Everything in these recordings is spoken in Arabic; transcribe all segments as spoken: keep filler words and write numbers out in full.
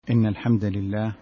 إن الحمد لله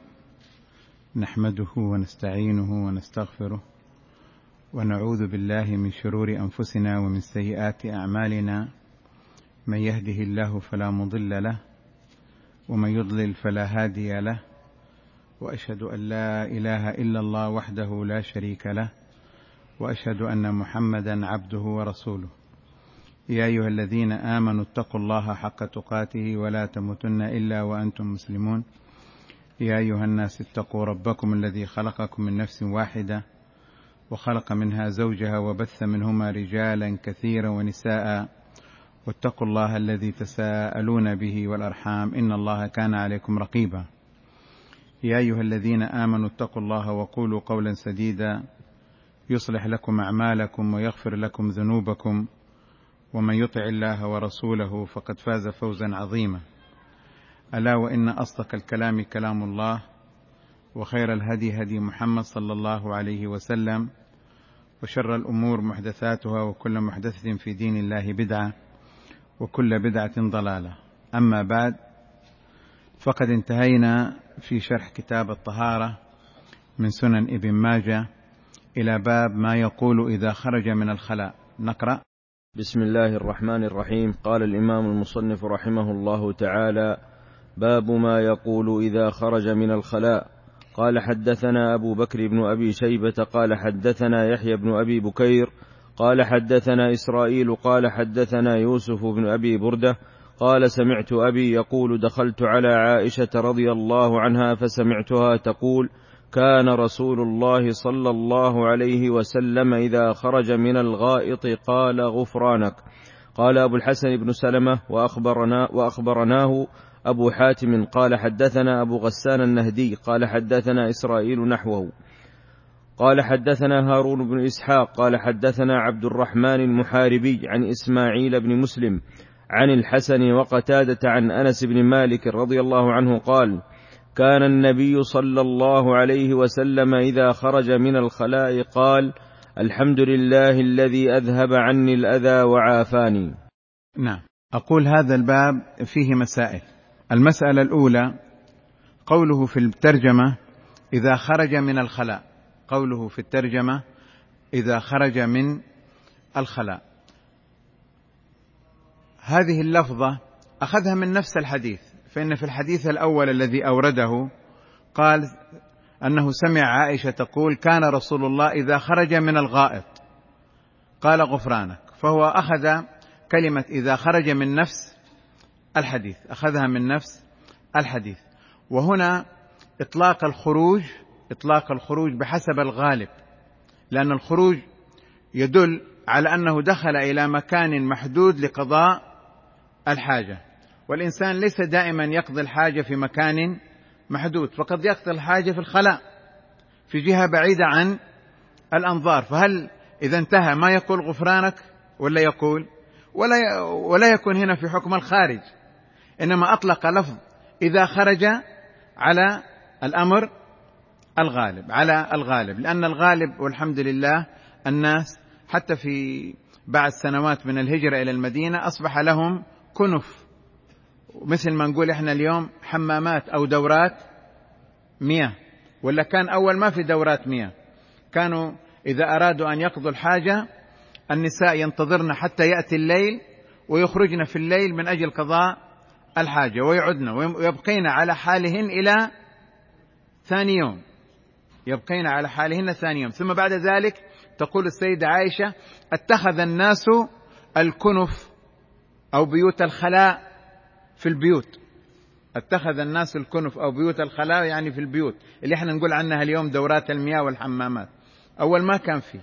نحمده ونستعينه ونستغفره ونعوذ بالله من شرور أنفسنا ومن سيئات أعمالنا، من يهده الله فلا مضل له ومن يضلل فلا هادي له، وأشهد أن لا إله إلا الله وحده لا شريك له، وأشهد أن محمدا عبده ورسوله. يا أيها الذين آمنوا اتقوا الله حق تقاته ولا تموتن إلا وأنتم مسلمون. يا أيها الناس اتقوا ربكم الذي خلقكم من نفس واحدة وخلق منها زوجها وبث منهما رجالا كثيرا ونساء، واتقوا الله الذي تساءلون به والأرحام إن الله كان عليكم رقيبا. يا أيها الذين آمنوا اتقوا الله وقولوا قولا سديدا يصلح لكم أعمالكم ويغفر لكم ذنوبكم، ومن يطع الله ورسوله فقد فاز فوزا عظيما. ألا وإن أصدق الكلام كلام الله، وخير الهدي هدي محمد صلى الله عليه وسلم، وشر الأمور محدثاتها، وكل محدثة في دين الله بدعة، وكل بدعة ضلالة. أما بعد، فقد انتهينا في شرح كتاب الطهارة من سنن ابن ماجه إلى باب ما يقول إذا خرج من الخلاء. نقرأ. بسم الله الرحمن الرحيم. قال الإمام المصنف رحمه الله تعالى: باب ما يقول إذا خرج من الخلاء. قال: حدثنا أبو بكر بن أبي شيبة قال حدثنا يحيى بن أبي بكير قال حدثنا إسرائيل قال حدثنا يوسف بن أبي بردة قال: سمعت أبي يقول: دخلت على عائشة رضي الله عنها فسمعتها تقول: كان رسول الله صلى الله عليه وسلم إذا خرج من الغائط قال: غفرانك. قال أبو الحسن بن سلمة: وأخبرنا وأخبرناه أبو حاتم قال حدثنا أبو غسان النهدي قال حدثنا إسرائيل نحوه. قال: حدثنا هارون بن إسحاق قال حدثنا عبد الرحمن المحاربي عن إسماعيل بن مسلم عن الحسن وقتادة عن أنس بن مالك رضي الله عنه قال: كان النبي صلى الله عليه وسلم إذا خرج من الخلاء قال: الحمد لله الذي أذهب عني الأذى وعافاني. نعم. أقول هذا الباب فيه مسائل. المسألة الأولى قوله في الترجمة إذا خرج من الخلاء، قوله في الترجمة إذا خرج من الخلاء، هذه اللفظة أخذها من نفس الحديث، فإن في الحديث الأول الذي أورده قال أنه سمع عائشة تقول: كان رسول الله إذا خرج من الغائط قال: غفرانك. فهو أخذ كلمة إذا خرج من نفس الحديث، أخذها من نفس الحديث. وهنا إطلاق الخروج إطلاق الخروج بحسب الغالب، لأن الخروج يدل على أنه دخل إلى مكان محدود لقضاء الحاجة، والإنسان ليس دائما يقضي الحاجة في مكان محدود، فقد يقضي الحاجة في الخلاء في جهة بعيدة عن الأنظار. فهل إذا انتهى ما يقول غفرانك ولا يقول ولا ولا يكون هنا في حكم الخارج، إنما أطلق لفظ إذا خرج على الأمر الغالب على الغالب لأن الغالب والحمد لله الناس حتى في بعد سنوات من الهجرة إلى المدينة أصبح لهم كنف، مثل ما نقول إحنا اليوم حمامات أو دورات مياه، ولا كان أول ما في دورات مياه، كانوا إذا أرادوا أن يقضوا الحاجة النساء ينتظرن حتى يأتي الليل ويخرجن في الليل من أجل قضاء الحاجة، ويعدن ويبقين على حالهن إلى ثاني يوم يبقين على حالهن ثاني يوم ثم بعد ذلك تقول السيدة عائشة: اتخذ الناس الكنف أو بيوت الخلاء في البيوت اتخذ الناس الكنف أو بيوت الخلاء، يعني في البيوت اللي احنا نقول عنها اليوم دورات المياه والحمامات، أول ما كان فيه.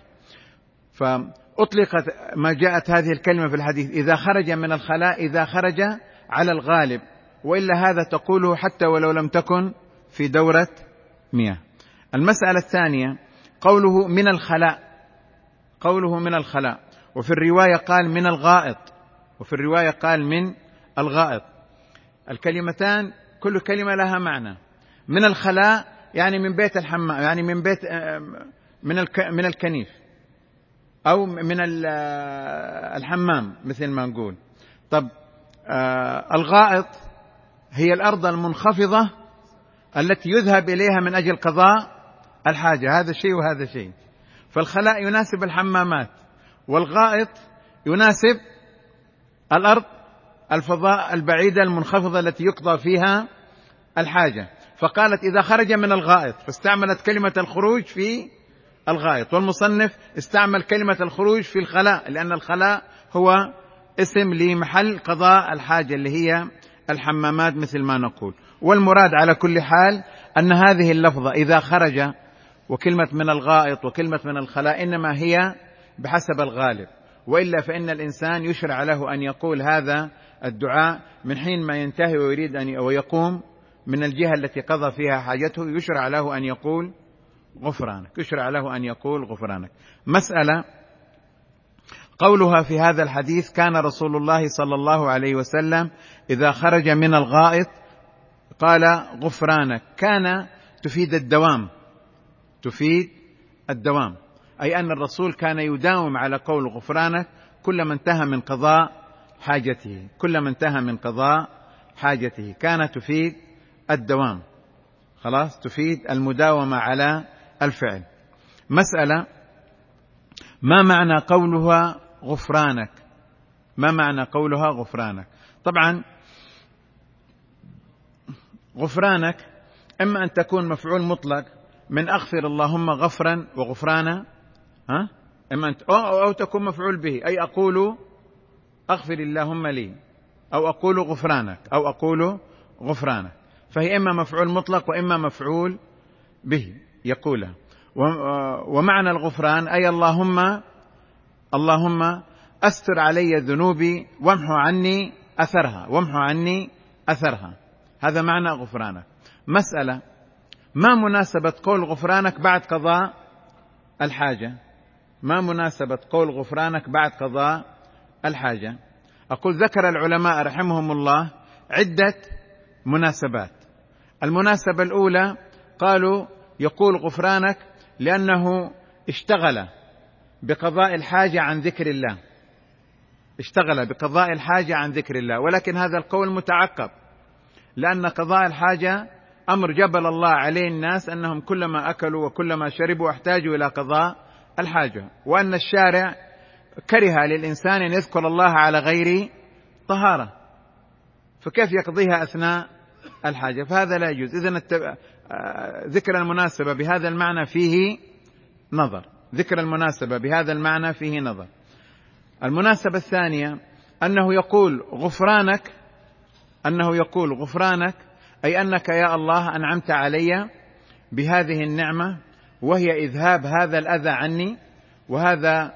فأطلقت ما جاءت هذه الكلمة في الحديث إذا خرج من الخلاء، إذا خرج على الغالب، وإلا هذا تقوله حتى ولو لم تكن في دورة مياه. المسألة الثانية قوله من الخلاء قوله من الخلاء وفي الرواية قال من الغائط وفي الرواية قال من الغائط. الكلمتان كل كلمة لها معنى. من الخلاء يعني من بيت الحمام، يعني من بيت من من الكنيف أو من الحمام مثل ما نقول. طب الغائط هي الأرض المنخفضة التي يذهب إليها من أجل قضاء الحاجة، هذا شيء وهذا شيء. فالخلاء يناسب الحمامات، والغائط يناسب الأرض الفضاء البعيدة المنخفضة التي يقضى فيها الحاجة. فقالت إذا خرج من الغائط، فاستعملت كلمة الخروج في الغائط، والمصنف استعمل كلمة الخروج في الخلاء، لأن الخلاء هو اسم لمحل قضاء الحاجة اللي هي الحمامات مثل ما نقول. والمراد على كل حال أن هذه اللفظة إذا خرج وكلمة من الغائط وكلمة من الخلاء إنما هي بحسب الغالب، وإلا فإن الإنسان يشرع له أن يقول هذا الدعاء من حين ما ينتهي ويريد أن ويقوم من الجهة التي قضى فيها حاجته، يشرع له أن يقول غفرانك، يشرع له أن يقول غفرانك. مسألة قولها في هذا الحديث كان رسول الله صلى الله عليه وسلم إذا خرج من الغائط قال غفرانك، كان تفيد الدوام، تفيد الدوام، أي أن الرسول كان يداوم على قول غفرانك كلما انتهى من قضاء حاجته، كلما انتهى من قضاء حاجته، كانت تفيد الدوام، خلاص تفيد المداومة على الفعل. مسألة ما معنى قولها غفرانك؟ ما معنى قولها غفرانك؟ طبعا غفرانك إما أن تكون مفعول مطلق من أغفر اللهم غفرا وغفرانا، ها؟ إما أن أو, أو تكون مفعول به، أي أقول أغفر اللهم لي، أو أقول غفرانك، أو أقول غفرانك، فهي إما مفعول مطلق وإما مفعول به يقولها. ومعنى الغفران أي اللهم اللهم أستر علي ذنوبي وامحو عني أثرها، وامحو عني أثرها، هذا معنى غفرانك. مسألة ما مناسبة قول غفرانك بعد قضاء الحاجة؟ ما مناسبة قول غفرانك بعد قضاء الحاجة؟ أقول ذكر العلماء رحمهم الله عدة مناسبات. المناسبة الأولى قالوا يقول غفرانك لأنه اشتغل بقضاء الحاجة عن ذكر الله، اشتغل بقضاء الحاجة عن ذكر الله، ولكن هذا القول متعقب، لأن قضاء الحاجة أمر جبل الله عليه الناس أنهم كلما أكلوا وكلما شربوا احتاجوا إلى قضاء الحاجة، وأن الشارع كره للإنسان أن يذكر الله على غير طهارة، فكيف يقضيها أثناء الحاجة؟ فهذا لا يجوز. إذن ذكر المناسبة بهذا المعنى فيه نظر، ذكر المناسبة بهذا المعنى فيه نظر. المناسبة الثانية أنه يقول غفرانك، أنه يقول غفرانك أي أنك يا الله أنعمت علي بهذه النعمة، وهي إذهاب هذا الأذى عني، وهذا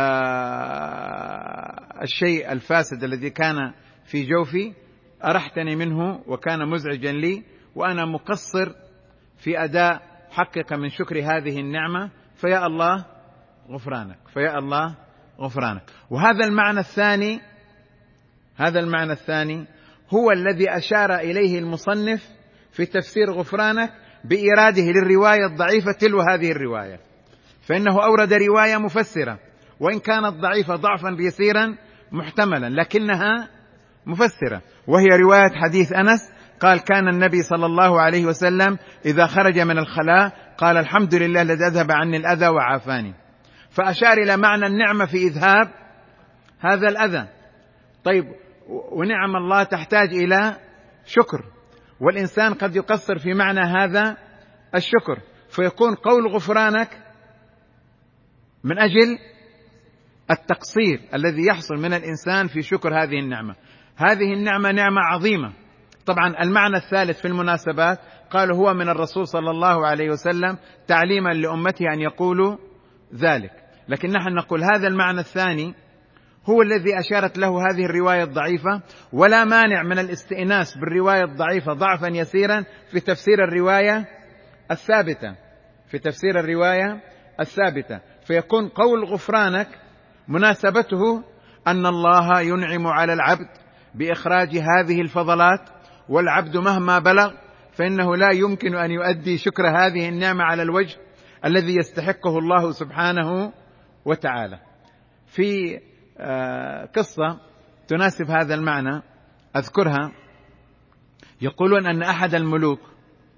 آه الشيء الفاسد الذي كان في جوفي أرحتني منه وكان مزعجا لي، وأنا مقصر في أداء حقك من شكر هذه النعمة، فيا الله غفرانك، فيا الله غفرانك. وهذا المعنى الثاني، هذا المعنى الثاني هو الذي أشار إليه المصنف في تفسير غفرانك بإراده للرواية الضعيفة تلو هذه الرواية، فإنه أورد رواية مفسرة وإن كانت ضعيفة ضعفا يسيرا محتملا لكنها مفسرة، وهي رواية حديث أنس قال كان النبي صلى الله عليه وسلم إذا خرج من الخلاء قال الحمد لله الذي أذهب عني الأذى وعافاني، فأشار إلى معنى النعمة في إذهاب هذا الأذى. طيب ونعم الله تحتاج إلى شكر، والإنسان قد يقصر في معنى هذا الشكر، فيكون قول غفرانك من أجل التقصير الذي يحصل من الإنسان في شكر هذه النعمة. هذه النعمة نعمة عظيمة. طبعا المعنى الثالث في المناسبات قالوا هو من الرسول صلى الله عليه وسلم تعليما لأمته أن يقولوا ذلك، لكن نحن نقول هذا المعنى الثاني هو الذي أشارت له هذه الرواية الضعيفة، ولا مانع من الاستئناس بالرواية الضعيفة ضعفا يسيرا في تفسير الرواية الثابتة، في تفسير الرواية الثابتة، فيكون قول غفرانك مناسبته أن الله ينعم على العبد بإخراج هذه الفضلات، والعبد مهما بلغ فإنه لا يمكن أن يؤدي شكر هذه النعمة على الوجه الذي يستحقه الله سبحانه وتعالى. في قصة تناسب هذا المعنى أذكرها. يقولون أن أحد الملوك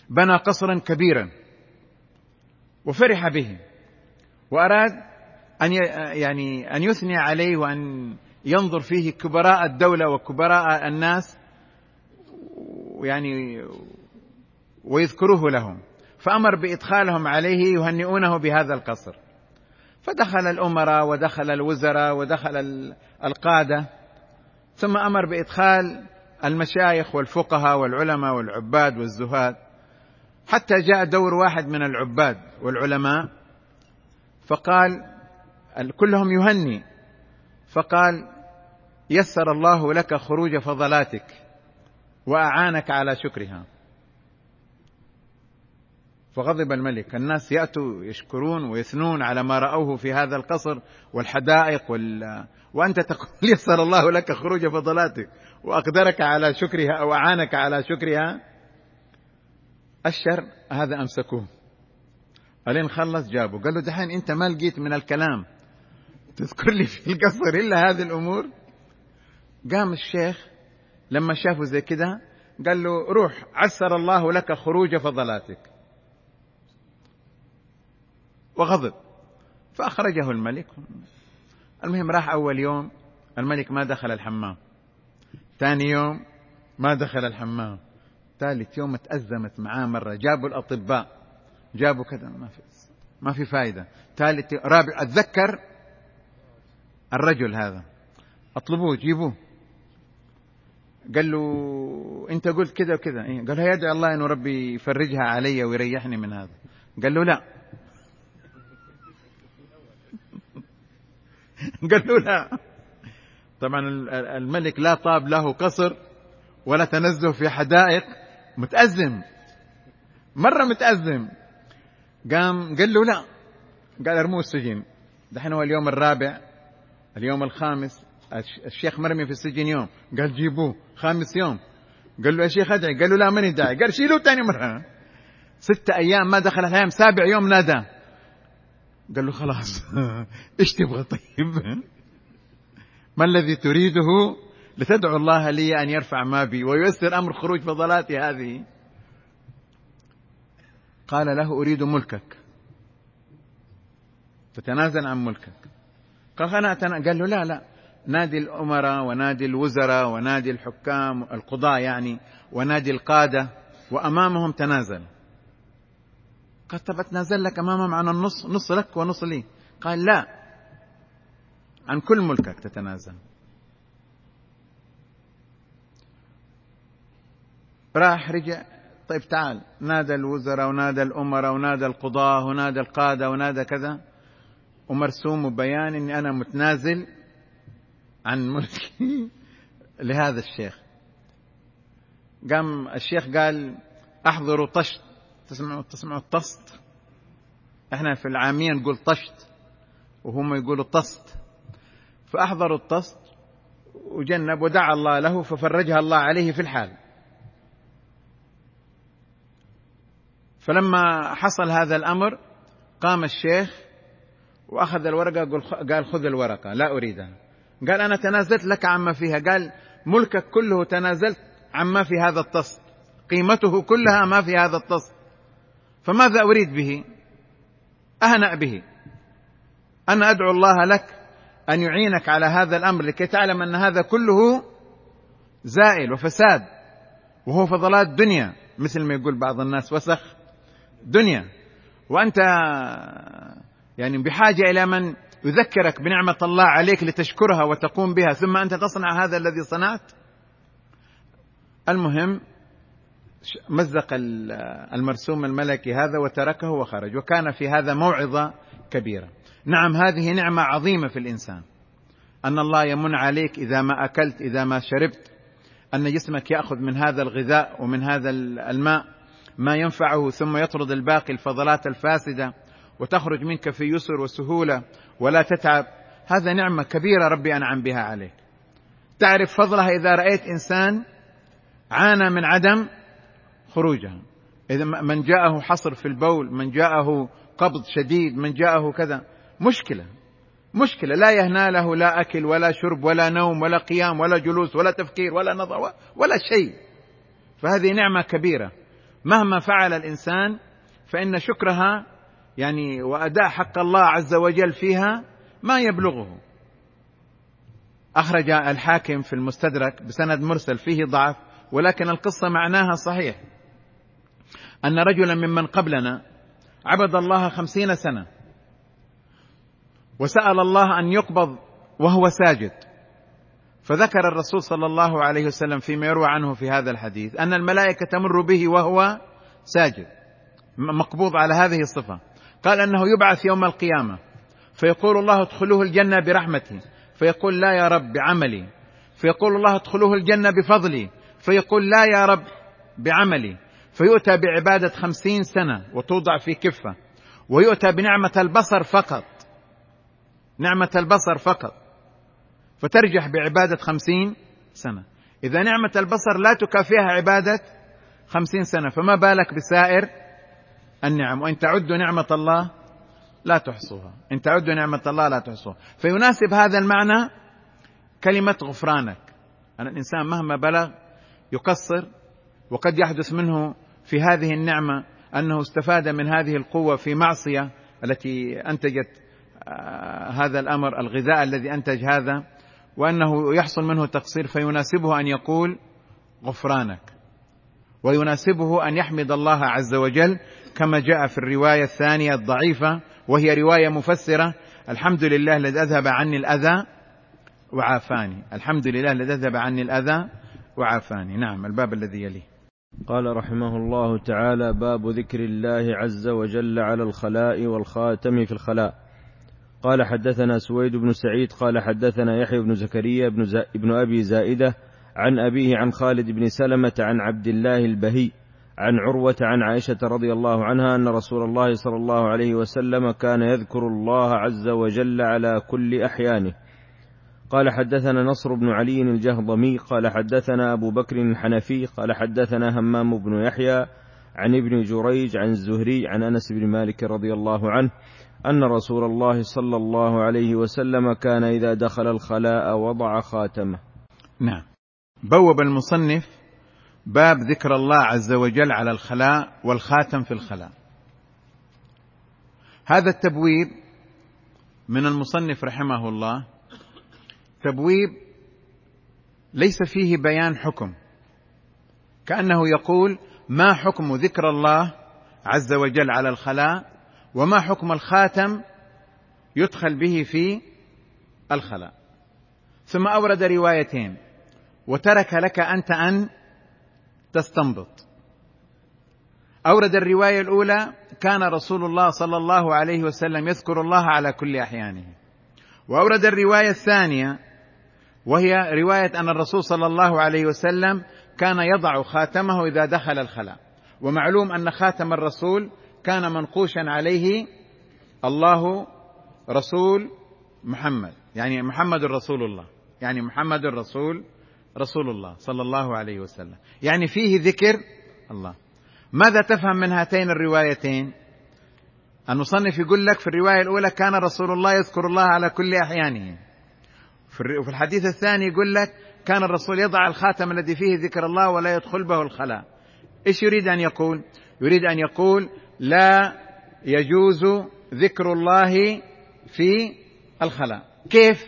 بنى قصرا كبيرا وفرح به، وأراد أن يعني أن يثني عليه وأن ينظر فيه كبراء الدولة وكبراء الناس يعني ويذكروه لهم، فأمر بإدخالهم عليه يهنئونه بهذا القصر. فدخل الأمراء ودخل الوزراء ودخل القادة، ثم أمر بإدخال المشايخ والفقهاء والعلماء والعباد والزهاد، حتى جاء دور واحد من العباد والعلماء فقال كلهم يهني، فقال يسر الله لك خروج فضلاتك وأعانك على شكرها. فغضب الملك، الناس يأتوا يشكرون ويثنون على ما رأوه في هذا القصر والحدائق وال... وأنت تقول يسر الله لك خروج فضلاتك وأقدرك على شكرها أو أعانك على شكرها. الشر هذا أمسكوه، ألين خلص جابوا، قال له دحين أنت ما لقيت من الكلام تذكر لي في القصر إلا هذه الأمور؟ قام الشيخ لما شافه زي كده قال له روح عسر الله لك خروج فضلاتك، وغضب فأخرجه الملك. المهم راح أول يوم الملك ما دخل الحمام، ثاني يوم ما دخل الحمام، ثالث يوم تأزمت معاه مرة، جابوا الأطباء جابوا كذا ما في ما في فائدة، ثالث رابع أتذكر الرجل هذا أطلبوه جيبوه، قال له أنت قلت كذا وكذا، قال له يدعي الله إنه ربي يفرجها علي ويريحني من هذا. قال له لا قال له لا. طبعا الملك لا طاب له قصر ولا تنزه في حدائق، متأزم مرة متأزم. قام قال له لا، قال ارموه السجن. دحين هو اليوم الرابع، اليوم الخامس، الشيخ مرمي في السجن يوم، قال جيبوه. خامس يوم قال له يا شيخ ادعي، قال له لا ماني داعي، قال شيلوه ثاني مرة. ستة أيام ما دخل الحيام، سابع يوم نادى قال له خلاص ايش تبغى طيب؟ ما الذي تريده لتدعو الله لي أن يرفع ما بي وييسر أمر خروج فضلاتي هذه؟ قال له أريد ملكك، تتنازل عن ملكك. قال أنا أتنا... قال له لا لا، نادي الأمراء ونادي الوزراء ونادي الحكام القضاء يعني ونادي القادة وأمامهم تنازل. قال طب أتنازل لك أمامهم عن النص، نص لك ونص لي؟ قال لا، عن كل ملكك تتنازل. راح رجع، طيب تعال، نادى الوزراء ونادى الأمراء ونادى القضاة ونادى القادة ونادى كذا، ومرسوم بيان أني أنا متنازل عن ملكي لهذا الشيخ. قام الشيخ قال أحضروا طشت، تسمعوا تسمعوا الطست، احنا في العامية نقول طشت وهم يقولوا طست. فأحضروا الطست وجنب ودعا الله له ففرجها الله عليه في الحال. فلما حصل هذا الأمر قام الشيخ وأخذ الورقة، قال خذ الورقة لا أريدها. قال أنا تنازلت لك عما فيها، قال ملكك كله تنازلت عما في هذا الطست، قيمته كلها ما في هذا الطست، فماذا أريد به؟ أهنأ به. أنا أدعو الله لك أن يعينك على هذا الأمر لكي تعلم أن هذا كله زائل وفساد، وهو فضلات دنيا، مثل ما يقول بعض الناس وسخ دنيا، وأنت يعني بحاجة إلى من يذكرك بنعمة الله عليك لتشكرها وتقوم بها، ثم أنت تصنع هذا الذي صنعت. المهم مزق المرسوم الملكي هذا وتركه وخرج، وكان في هذا موعظة كبيرة. نعم هذه نعمة عظيمة في الإنسان، أن الله يمن عليك إذا ما أكلت إذا ما شربت، أن جسمك يأخذ من هذا الغذاء ومن هذا الماء ما ينفعه، ثم يطرد الباقي الفضلات الفاسدة وتخرج منك في يسر وسهولة ولا تتعب. هذا نعمة كبيرة ربي أنعم بها عليك. تعرف فضلها إذا رأيت إنسان عانى من عدم خروجها، إذا من جاءه حصر في البول، من جاءه قبض شديد، من جاءه كذا، مشكلة مشكلة لا يهنى له لا أكل ولا شرب ولا نوم ولا قيام ولا جلوس ولا تفكير ولا نظر ولا شيء. فهذه نعمة كبيرة، مهما فعل الإنسان فإن شكرها يعني وأداء حق الله عز وجل فيها ما يبلغه. أخرج الحاكم في المستدرك بسند مرسل فيه ضعف، ولكن القصة معناها صحيح، أن رجلا ممن قبلنا عبد الله خمسين سنة وسأل الله أن يقبض وهو ساجد، فذكر الرسول صلى الله عليه وسلم فيما يروى عنه في هذا الحديث أن الملائكة تمر به وهو ساجد مقبوض على هذه الصفة، قال أنه يبعث يوم القيامة فيقول الله ادخلوه الجنة برحمتي، فيقول لا يا رب بعملي، فيقول الله ادخلوه الجنة بفضلي، فيقول لا يا رب بعملي، فيؤتى بعبادة خمسين سنة وتوضع في كفة، ويؤتى بنعمة البصر فقط، نعمة البصر فقط، فترجح بعبادة خمسين سنة. إذا نعمة البصر لا تكافئها عبادة خمسين سنة، فما بالك بسائر النعم؟ وإن تعدوا نعمة الله لا تحصوها، إن تعدوا نعمة الله لا تحصوها. فيناسب هذا المعنى كلمة غفرانك، أن الإنسان مهما بلغ يقصر، وقد يحدث منه في هذه النعمة أنه استفاد من هذه القوة في معصية التي أنتجت هذا الأمر، الغذاء الذي أنتج هذا، وأنه يحصل منه تقصير، فيناسبه أن يقول غفرانك، ويناسبه أن يحمد الله عز وجل كما جاء في الرواية الثانية الضعيفة، وهي رواية مفسرة: الحمد لله الذي أذهب عني الأذى وعافاني، الحمد لله الذي أذهب عني الأذى وعافاني. نعم. الباب الذي يليه. قال رحمه الله تعالى: باب ذكر الله عز وجل على الخلاء والخاتم في الخلاء. قال حدثنا سويد بن سعيد قال حدثنا يحيى بن زكريا بن, ز... بن أبي زائدة عن أبيه عن خالد بن سلمة عن عبد الله البهي عن عروة عن عائشة رضي الله عنها أن رسول الله صلى الله عليه وسلم كان يذكر الله عز وجل على كل أحيانه. قال حدثنا نصر بن علي الجهضمي قال حدثنا أبو بكر الحنفي قال حدثنا همام بن يحيى عن ابن جريج عن الزهري عن أنس بن مالك رضي الله عنه أن رسول الله صلى الله عليه وسلم كان إذا دخل الخلاء وضع خاتمه. نعم. بوب المصنف باب ذكر الله عز وجل على الخلاء والخاتم في الخلاء. هذا التبويب من المصنف رحمه الله تبويب ليس فيه بيان حكم، كأنه يقول: ما حكم ذكر الله عز وجل على الخلاء، وما حكم الخاتم يدخل به في الخلاء. ثم أورد روايتين وترك لك أنت أن تستنبط. أورد الرواية الأولى: كان رسول الله صلى الله عليه وسلم يذكر الله على كل أحيانه. وأورد الرواية الثانية وهي رواية أن الرسول صلى الله عليه وسلم كان يضع خاتمه إذا دخل الخلاء. ومعلوم أن خاتم الرسول كان منقوشا عليه الله رسول محمد، يعني محمد رسول الله، يعني محمد الرسول رسول الله صلى الله عليه وسلم، يعني فيه ذكر الله. ماذا تفهم من هاتين الروايتين؟ المصنف يقول لك في الرواية الأولى كان رسول الله يذكر الله على كل أحيانه، وفي الحديث الثاني يقول لك كان الرسول يضع الخاتم الذي فيه ذكر الله ولا يدخل به الخلاء. إيش يريد أن يقول؟ يريد أن يقول لا يجوز ذكر الله في الخلاء. كيف؟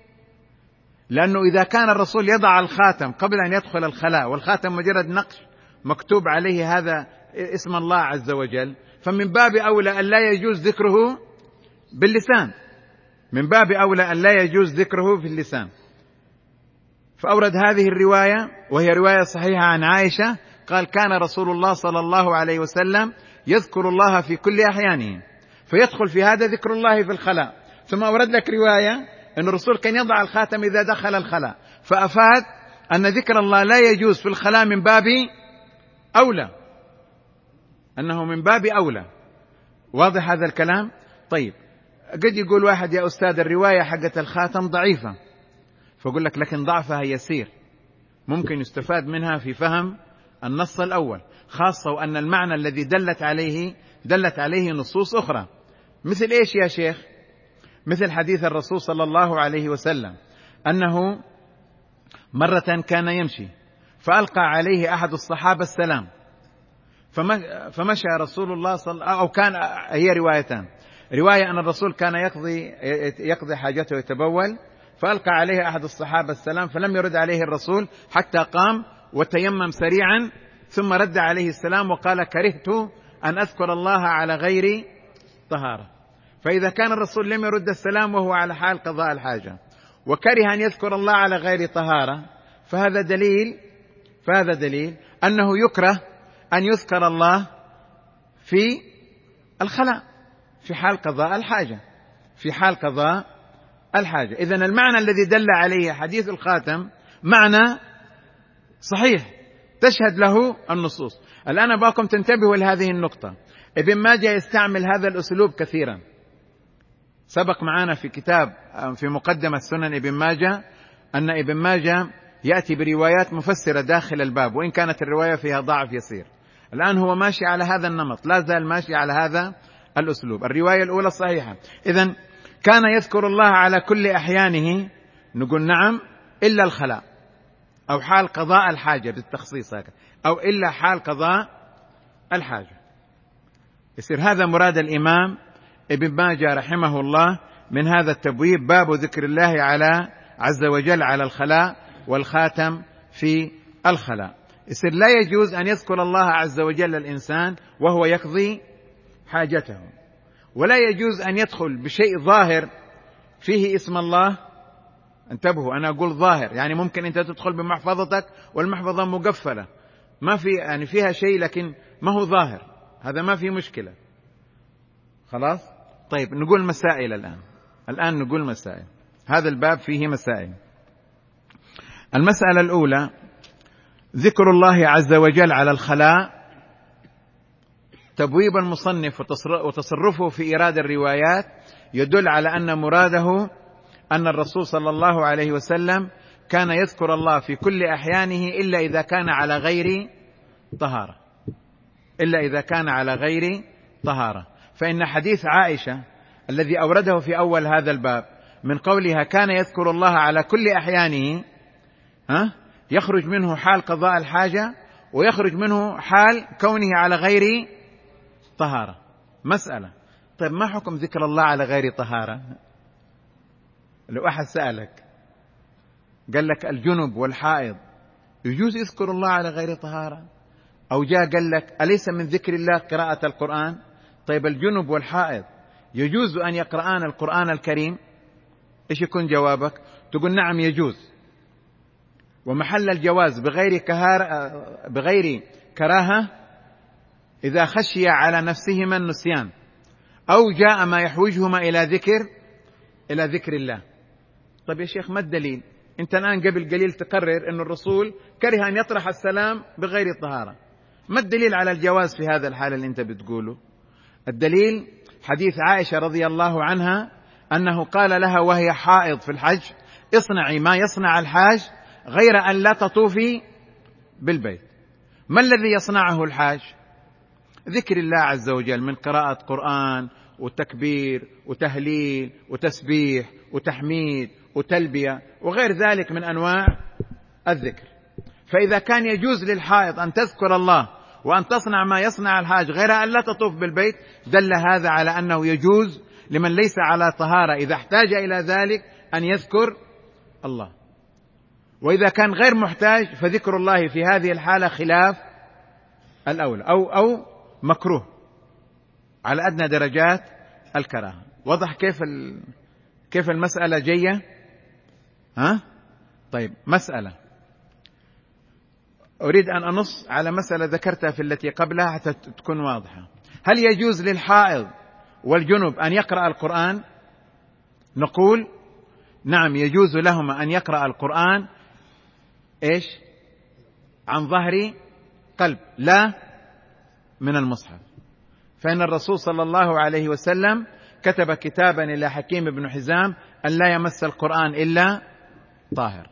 لأنه إذا كان الرسول يضع الخاتم قبل أن يدخل الخلاء، والخاتم مجرد نقش مكتوب عليه هذا اسم الله عز وجل، فمن باب أولى أن لا يجوز ذكره باللسان، من باب أولى أن لا يجوز ذكره في اللسان. فأورد هذه الرواية وهي رواية صحيحة عن عائشة، قال: كان رسول الله صلى الله عليه وسلم يذكر الله في كل أحيانه، فيدخل في هذا ذكر الله في الخلاء. ثم أورد لك رواية أن الرسول كان يضع الخاتم إذا دخل الخلاء، فأفاد أن ذكر الله لا يجوز في الخلاء من باب أولى، أنه من باب أولى. واضح هذا الكلام؟ طيب، قد يقول واحد: يا أستاذ الرواية حقت الخاتم ضعيفة. فأقول لك: لكن ضعفها يسير، ممكن يستفاد منها في فهم النص الأول، خاصة وأن المعنى الذي دلت عليه دلت عليه نصوص أخرى. مثل إيش يا شيخ؟ مثل حديث الرسول صلى الله عليه وسلم أنه مرة كان يمشي فألقى عليه أحد الصحابة السلام، فمشى رسول الله صلى أو كان هي روايتان، رواية أن الرسول كان يقضي يقضي حاجته ويتبول، فألقى عليه أحد الصحابة السلام فلم يرد عليه الرسول حتى قام وتيمم سريعا، ثم رد عليه السلام وقال: كرهت أن أذكر الله على غير طهارة. فإذا كان الرسول لم يرد السلام وهو على حال قضاء الحاجة وكره أن يذكر الله على غير طهارة، فهذا دليل فهذا دليل أنه يكره أن يذكر الله في الخلاء في حال قضاء الحاجة في حال قضاء الحاجة. إذن المعنى الذي دل عليه حديث الخاتم معنى صحيح تشهد له النصوص. الآن أباكم تنتبهوا لهذه النقطة. ابن ماجه يستعمل هذا الأسلوب كثيرا، سبق معنا في كتاب في مقدمة سنن ابن ماجه أن ابن ماجه يأتي بروايات مفسرة داخل الباب، وإن كانت الرواية فيها ضعف يسير. الآن هو ماشي على هذا النمط، لا زال ماشي على هذا الأسلوب. الرواية الأولى صحيحة، إذن كان يذكر الله على كل أحيانه، نقول نعم إلا الخلاء أو حال قضاء الحاجة بالتخصيص هكذا، أو إلا حال قضاء الحاجة. يصير هذا مراد الإمام ابن ماجه رحمه الله من هذا التبويب: باب ذكر الله على عز وجل على الخلاء والخاتم في الخلاء. يصير لا يجوز أن يذكر الله عز وجل الإنسان وهو يقضي حاجته، ولا يجوز أن يدخل بشيء ظاهر فيه اسم الله. انتبهوا، أنا أقول ظاهر، يعني ممكن أنت تدخل بمحفظتك والمحفظة مقفلة، ما في يعني فيها شيء لكن ما هو ظاهر، هذا ما في مشكلة. خلاص؟ طيب نقول مسائل الآن الآن نقول مسائل. هذا الباب فيه مسائل. المسألة الأولى: ذكر الله عز وجل على الخلاء. تبويب المصنف وتصرفه في إيراد الروايات يدل على أن مراده أن الرسول صلى الله عليه وسلم كان يذكر الله في كل أحيانه إلا إذا كان على غير طهارة إلا إذا كان على غير طهارة فإن حديث عائشة الذي أورده في أول هذا الباب من قولها كان يذكر الله على كل أحيانه، ها يخرج منه حال قضاء الحاجة ويخرج منه حال كونه على غير طهارة. مسألة: طيب ما حكم ذكر الله على غير طهارة؟ لو أحد سألك قال لك الجنب والحائض يجوز يذكر الله على غير طهارة، أو جاء قال لك أليس من ذكر الله قراءة القرآن؟ طيب الجنب والحائض يجوز أن يقرآن القرآن الكريم؟ إيش يكون جوابك؟ تقول نعم يجوز، ومحل الجواز بغير كهار بغير كراهة إذا خشي على نفسهما النسيان أو جاء ما يحوجهما إلى ذكر إلى ذكر الله. طيب يا شيخ ما الدليل؟ أنت الآن قبل قليل تقرر أن الرسول كره أن يطرح السلام بغير طهارة، ما الدليل على الجواز في هذا الحال اللي أنت بتقوله؟ الدليل حديث عائشة رضي الله عنها أنه قال لها وهي حائض في الحج: اصنعي ما يصنع الحاج غير أن لا تطوفي بالبيت. ما الذي يصنعه الحاج؟ ذكر الله عز وجل من قراءة قرآن وتكبير وتهليل وتسبيح وتحميد وتلبية وغير ذلك من أنواع الذكر. فإذا كان يجوز للحائض أن تذكر الله وأن تصنع ما يصنع الحاج غير أن لا تطوف بالبيت، دل هذا على أنه يجوز لمن ليس على طهارة إذا احتاج إلى ذلك أن يذكر الله. وإذا كان غير محتاج فذكر الله في هذه الحالة خلاف الأولى أو أو مكروه على أدنى درجات الكراهة. واضح كيف كيف المسألة جاية؟ ها؟ طيب مسألة أريد أن أنص على مسألة ذكرتها في التي قبلها حتى تكون واضحة. هل يجوز للحائض والجنب أن يقرأ القرآن؟ نقول نعم يجوز لهما أن يقرأ القرآن إيش؟ عن ظهر قلب، لا من المصحف، فإن الرسول صلى الله عليه وسلم كتب كتابا إلى حكيم بن حزام أن لا يمس القرآن إلا طاهر.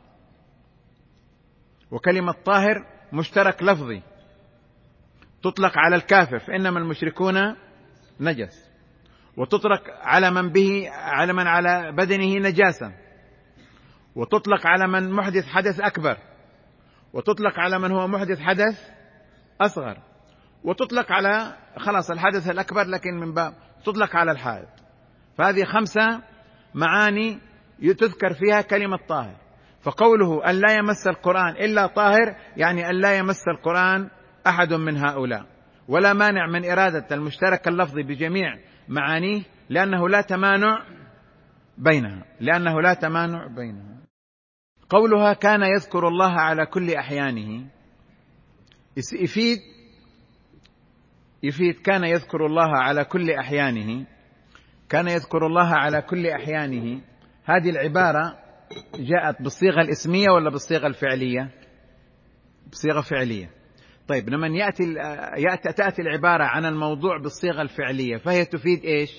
وكلمة طاهر مشترك لفظي تطلق على الكافر فإنما المشركون نجس، وتطلق على من به على من على بدنه نجاسة، وتطلق على من محدث حدث أكبر، وتطلق على من هو محدث حدث أصغر، وتطلق على خلاص الحدث الأكبر، لكن من باب تطلق على الحائض. فهذه خمسة معاني تذكر فيها كلمة طاهر. فقوله أن لا يمس القرآن إلا طاهر يعني أن لا يمس القرآن أحد من هؤلاء، ولا مانع من إرادة المشترك اللفظي بجميع معانيه، لأنه لا تمانع بينها لأنه لا تمانع بينها. قولها كان يذكر الله على كل أحيانه يفيد يفيد كان يذكر الله على كل أحيانه كان يذكر الله على كل أحيانه. هذه العبارة جاءت بالصيغة الاسمية ولا بالصيغة الفعلية؟ بصيغة فعلية. طيب لما يأتي, يأتي تأتي العبارة عن الموضوع بالصيغة الفعلية فهي تفيد إيش؟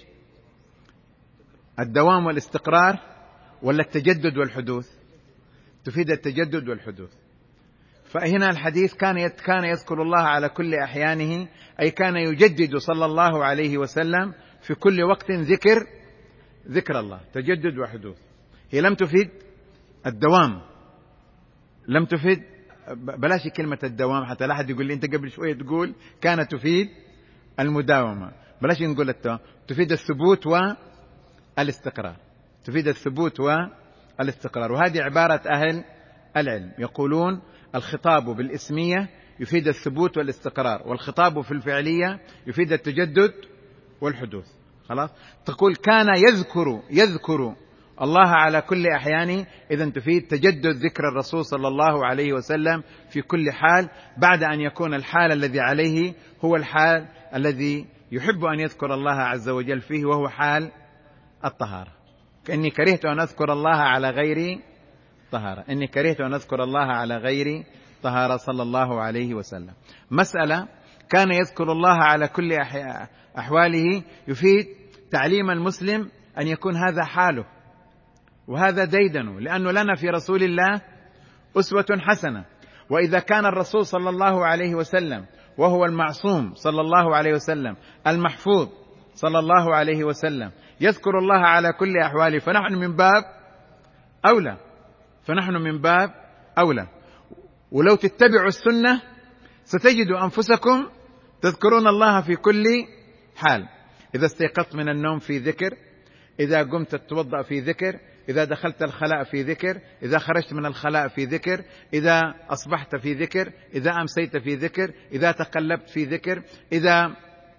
الدوام والاستقرار ولا التجدد والحدوث؟ تفيد التجدد والحدوث. فهنا الحديث كان كان يذكر الله على كل أحيانه، أي كان يجدد صلى الله عليه وسلم في كل وقت ذكر ذكر الله، تجدد وحدوث. هي لم تفيد الدوام، لم تفيد، بلاش كلمة الدوام حتى لا أحد يقول لي أنت قبل شوية تقول كانت تفيد المداومة، بلاش نقول الدوام، تفيد الثبوت والاستقرار، تفيد الثبوت والاستقرار. وهذه عبارة أهل العلم، يقولون الخطاب بالاسمية يفيد الثبوت والاستقرار، والخطاب في الفعلية يفيد التجدد والحدوث. خلاص، تقول كان يذكر يذكر الله على كل أحيانه، إذن تفيد تجدد ذكر الرسول صلى الله عليه وسلم في كل حال، بعد أن يكون الحال الذي عليه هو الحال الذي يحب أن يذكر الله عز وجل فيه، وهو حال الطهارة. كأني كرهت أن أذكر الله على غير طهارة، إني كرهت أن أذكر الله على غير طهارة صلى الله عليه وسلم. مسألة كان يذكر الله على كل أحواله يفيد تعليم المسلم أن يكون هذا حاله وهذا ديدنه، لأنه لنا في رسول الله أسوة حسنة. وإذا كان الرسول صلى الله عليه وسلم وهو المعصوم صلى الله عليه وسلم المحفوظ صلى الله عليه وسلم يذكر الله على كل أحواله، فنحن من باب أولى فنحن من باب أولى. ولو تتبعوا السنة ستجدوا أنفسكم تذكرون الله في كل حال. إذا استيقظت من النوم في ذكر، إذا قمت تتوضأ في ذكر، إذا دخلت الخلاء في ذكر، إذا خرجت من الخلاء في ذكر، إذا أصبحت في ذكر، إذا أمسيت في ذكر، إذا تقلبت في ذكر، إذا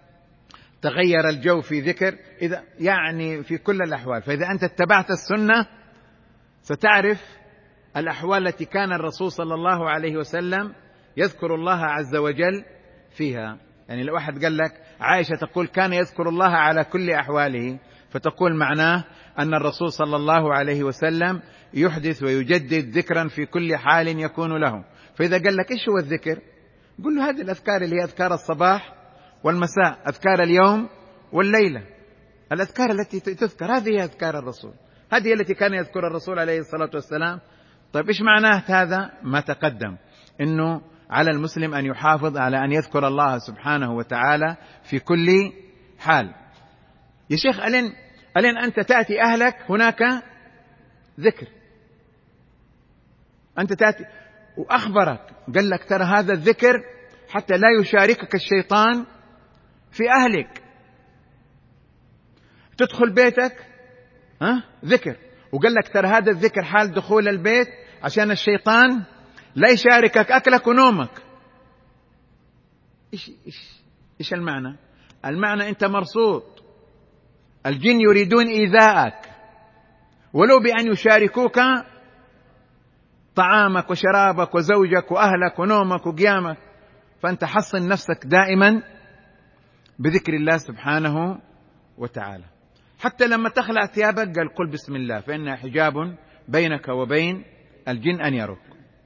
تغير الجو في ذكر، إذا يعني في كل الأحوال. فإذا أنت اتبعت السنة ستعرف الأحوال التي كان الرسول صلى الله عليه وسلم يذكر الله عز وجل فيها. يعني لو أحد قال لك عائشة تقول كان يذكر الله على كل أحواله، فتقول معناه أن الرسول صلى الله عليه وسلم يحدث ويجدد ذكرا في كل حال يكون له. فإذا قال لك إيش هو الذكر؟ قل له هذه الأذكار اللي هي أذكار الصباح والمساء، أذكار اليوم والليلة، الأذكار التي تذكر هذه هي أذكار الرسول، هذه التي كان يذكر الرسول عليه الصلاة والسلام. طيب إيش معناه هذا؟ ما تقدم، إنه على المسلم أن يحافظ على أن يذكر الله سبحانه وتعالى في كل حال. يا شيخ ألين ألين أنت تأتي أهلك هناك ذكر، أنت تأتي وأخبرك قال لك ترى هذا الذكر حتى لا يشاركك الشيطان في أهلك. تدخل بيتك ها ذكر، وقال لك ترى هذا الذكر حال دخول البيت عشان الشيطان لا يشاركك أكلك ونومك. إيش إيش إيش المعنى؟ المعنى أنت مرصود، الجن يريدون إيذاءك ولو بأن يشاركوك طعامك وشرابك وزوجك وأهلك ونومك وقيامك. فأنت حصن نفسك دائما بذكر الله سبحانه وتعالى. حتى لما تخلع ثيابك قال قل بسم الله فإنها حجاب بينك وبين الجن أن يروك.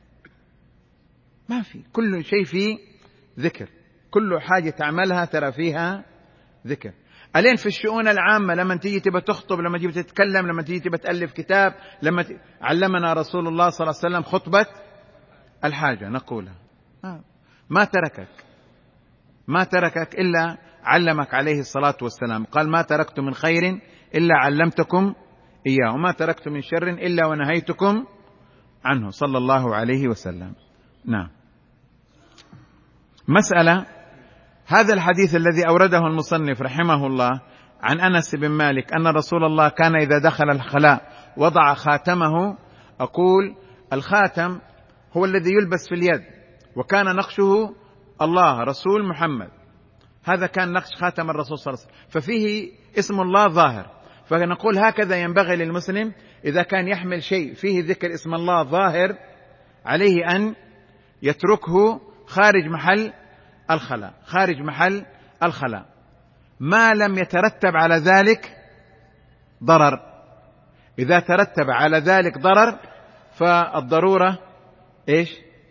ما في، كل شيء فيه ذكر، كل حاجة تعملها ترى فيها ذكر. ألين في الشؤون العامة لما تيجي تبى تخطب، لما تيجي تتكلم، لما تيجي تبى تألف كتاب، لما ت... علمنا رسول الله صلى الله عليه وسلم خطبة الحاجة نقولها. ما تركك ما تركك إلا علمك عليه الصلاة والسلام. قال ما تركت من خير إلا علمتكم إياه، وما تركت من شر إلا ونهيتكم عنه صلى الله عليه وسلم. نعم. مسألة هذا الحديث الذي أورده المصنف رحمه الله عن أنس بن مالك أن رسول الله كان إذا دخل الخلاء وضع خاتمه. أقول الخاتم هو الذي يلبس في اليد، وكان نقشه الله رسول محمد، هذا كان نقش خاتم الرسول صلى الله عليه وسلم، ففيه اسم الله ظاهر. فنقول هكذا ينبغي للمسلم إذا كان يحمل شيء فيه ذكر اسم الله ظاهر عليه أن يتركه خارج محل الخلاء، خارج محل الخلاء، ما لم يترتب على ذلك ضرر. إذا ترتب على ذلك ضرر فالضرورة إيش؟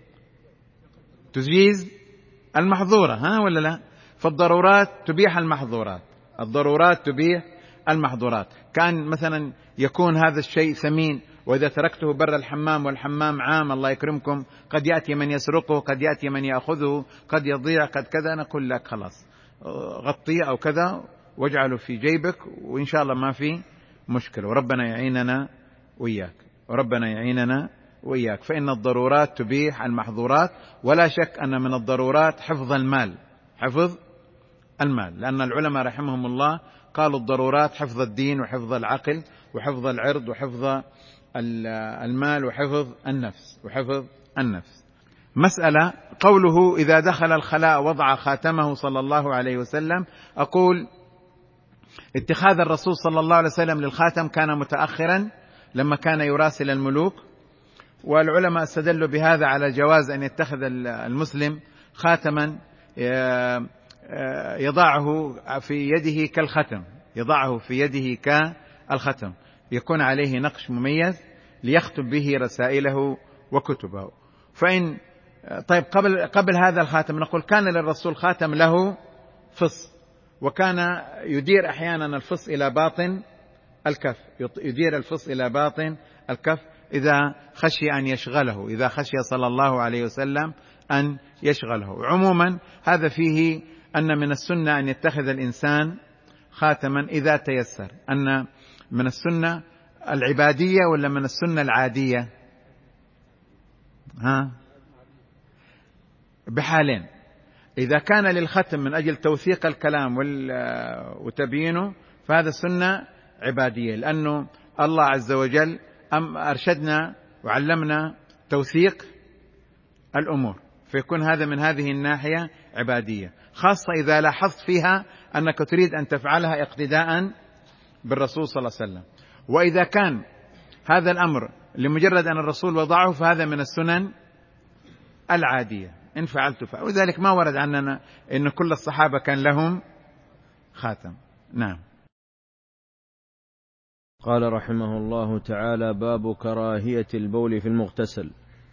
تجيز المحظورة، ها ولا لا؟ فالضرورات تبيح المحظورات، الضرورات تبيح المحظورات. كان مثلا يكون هذا الشيء ثمين، وإذا تركته بر الحمام والحمام عام الله يكرمكم قد يأتي من يسرقه، قد يأتي من يأخذه، قد يضيع، قد كذا، نقول لك خلاص غطيه أو كذا واجعله في جيبك وإن شاء الله ما في مشكلة، وربنا يعيننا وإياك، وربنا يعيننا وإياك. فإن الضرورات تبيح المحظورات، ولا شك أن من الضرورات حفظ المال، حفظ المال، لأن العلماء رحمهم الله قالوا الضرورات حفظ الدين وحفظ العقل وحفظ العرض وحفظ المال وحفظ النفس وحفظ النفس. مسألة قوله إذا دخل الخلاء وضع خاتمه صلى الله عليه وسلم. أقول اتخاذ الرسول صلى الله عليه وسلم للخاتم كان متأخرا لما كان يراسل الملوك، والعلماء استدلوا بهذا على جواز أن يتخذ المسلم خاتما يضعه في يده كالختم، يضعه في يده كالختم، يكون عليه نقش مميز ليختم به رسائله وكتبه. فإن طيب قبل قبل هذا الخاتم نقول كان للرسول خاتم له فص، وكان يدير أحيانا الفص إلى باطن الكف، يدير الفص إلى باطن الكف إذا خشي أن يشغله، إذا خشي صلى الله عليه وسلم أن يشغله. عموما هذا فيه أن من السنة أن يتخذ الإنسان خاتما إذا تيسر. أن من السنة العبادية ولا من السنة العادية؟ ها بحالين، إذا كان للختم من أجل توثيق الكلام وتبيينه فهذا سنة عبادية، لأنه الله عز وجل أم أرشدنا وعلمنا توثيق الأمور، فيكون هذا من هذه الناحية عبادية، خاصة إذا لاحظت فيها أنك تريد أن تفعلها اقتداء بالرسول صلى الله عليه وسلم. وإذا كان هذا الأمر لمجرد أن الرسول وضعه فهذا من السنن العادية إن فعلت فعل، وذلك ما ورد عننا إن كل الصحابة كان لهم خاتم. نعم. قال رحمه الله تعالى: باب كراهية البول في المغتسل.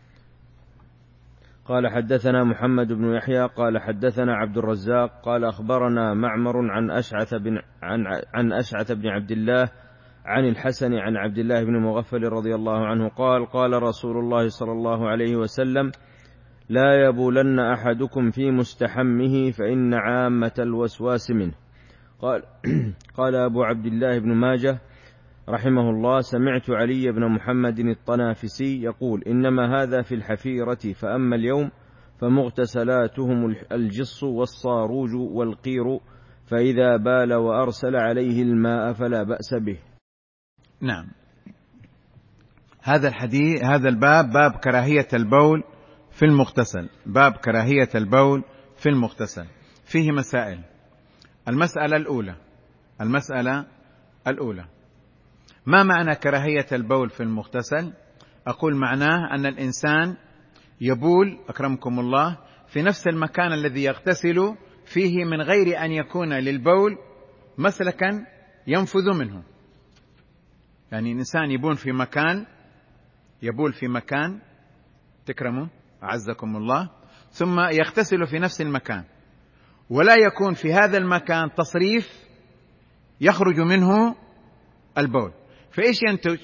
قال حدثنا محمد بن يحيى قال حدثنا عبد الرزاق قال أخبرنا معمر عن أشعث بن عن عن أشعث بن عبد الله عن الحسن عن عبد الله بن مغفل رضي الله عنه قال: قال رسول الله صلى الله عليه وسلم: لا يبولن أحدكم في مستحمه فإن عامة الوسواس منه. قال قال أبو عبد الله بن ماجه رحمه الله: سمعت علي بن محمد الطنافسي يقول: إنما هذا في الحفيرة، فأما اليوم فمغتسلاتهم الجص والصاروج والقير، فإذا بال وأرسل عليه الماء فلا بأس به. نعم. هذا الحديث هذا الباب باب كراهية البول في المغتسل، باب كراهية البول في المغتسل. فيه مسائل. المسألة الأولى المسألة الأولى ما معنى كراهية البول في المغتسل؟ أقول معناه أن الإنسان يبول أكرمكم الله في نفس المكان الذي يغتسل فيه من غير أن يكون للبول مسلكا ينفذ منه. يعني الإنسان يبول في مكان يبول في مكان تكرموا أعزكم الله، ثم يغتسل في نفس المكان، ولا يكون في هذا المكان تصريف يخرج منه البول. فإيش ينتج؟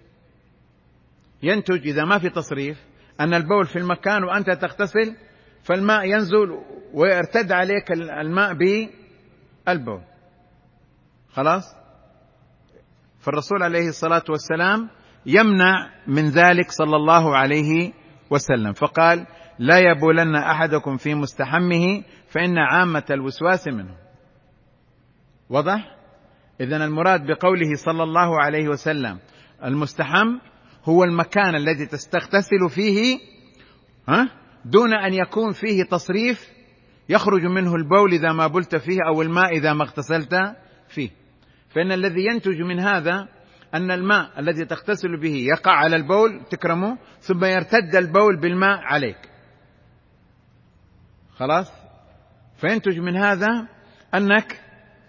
ينتج إذا ما في تصريف أن البول في المكان وأنت تغتسل فالماء ينزل ويرتد عليك الماء بالبول، خلاص. فالرسول عليه الصلاة والسلام يمنع من ذلك صلى الله عليه وسلم، فقال: لا يبولن أحدكم في مستحمه فإن عامة الوسواس منه. واضح؟ إذن المراد بقوله صلى الله عليه وسلم المستحم هو المكان الذي تستغتسل فيه ها دون أن يكون فيه تصريف يخرج منه البول إذا ما بلت فيه أو الماء إذا ما اغتسلت فيه. فإن الذي ينتج من هذا أن الماء الذي تغتسل به يقع على البول تكرمه، ثم يرتد البول بالماء عليك، خلاص. فينتج من هذا أنك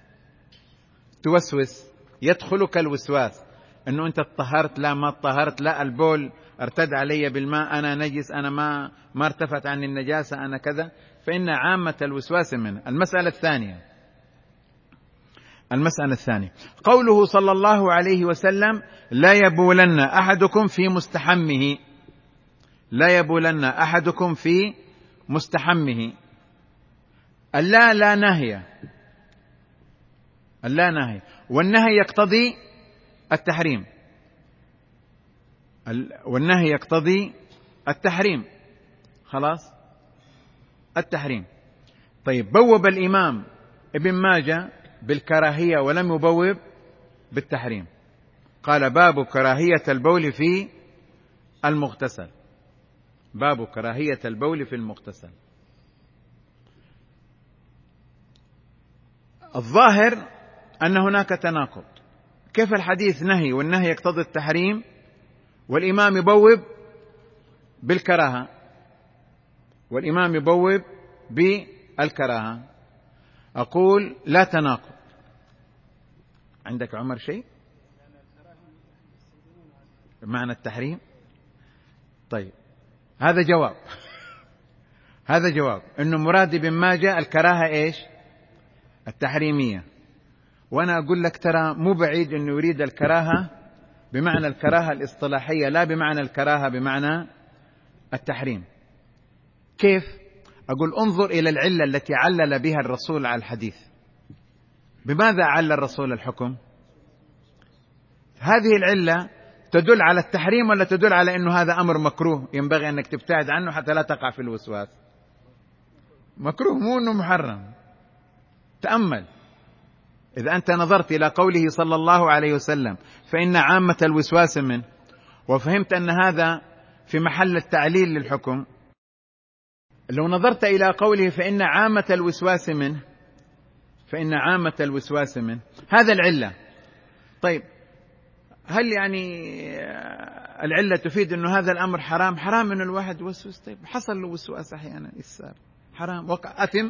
توسوس، يدخلك الوسواس أنه أنت طهرت لا ما طهرت، لا البول ارتد علي بالماء، أنا نجس، أنا ما ما ارتفت عن النجاسة، أنا كذا. فإن عامة الوسواس منه. المسألة الثانية المسألة الثانية قوله صلى الله عليه وسلم لا يبولن أحدكم في مستحمه، لا يبولن أحدكم في مستحمه. اللا لا نهي، اللا نهي، والنهي يقتضي التحريم، والنهي يقتضي التحريم، خلاص التحريم. طيب بوب الإمام ابن ماجه بالكراهية ولم يبوب بالتحريم، قال باب كراهية البول في المغتسل، باب كراهية البول في المغتسل. الظاهر أن هناك تناقض، كيف الحديث نهي والنهي يقتضي التحريم والإمام يبوب بالكراهة، والإمام يبوب بالكراهة؟ أقول لا تناقض. عندك عمر شيء بمعنى التحريم؟ طيب هذا جواب هذا جواب إنه مراد بن ماجه الكراهة إيش؟ التحريمية. وأنا أقول لك ترى مو بعيد إنه يريد الكراهة بمعنى الكراهة الاصطلاحية، لا بمعنى الكراهة بمعنى التحريم. كيف؟ أقول انظر إلى العلة التي علل بها الرسول على الحديث. بماذا علل الرسول الحكم؟ هذه العلة تدل على التحريم ولا تدل على أنه هذا أمر مكروه ينبغي أنك تبتعد عنه حتى لا تقع في الوسواس؟ مكروه، مو أنه محرم. تأمل، إذا أنت نظرت إلى قوله صلى الله عليه وسلم فإن عامة الوسواس منه، وفهمت أن هذا في محل التعليل للحكم، لو نظرت إلى قوله فإن عامة الوسواس منه، فإن عامة الوسواس منه هذا العلة. طيب هل يعني العلة تفيد أنه هذا الأمر حرام؟ حرام أن الواحد وسوس. طيب حصل له وسواس أحيانا، إسار حرام، وقع أثم،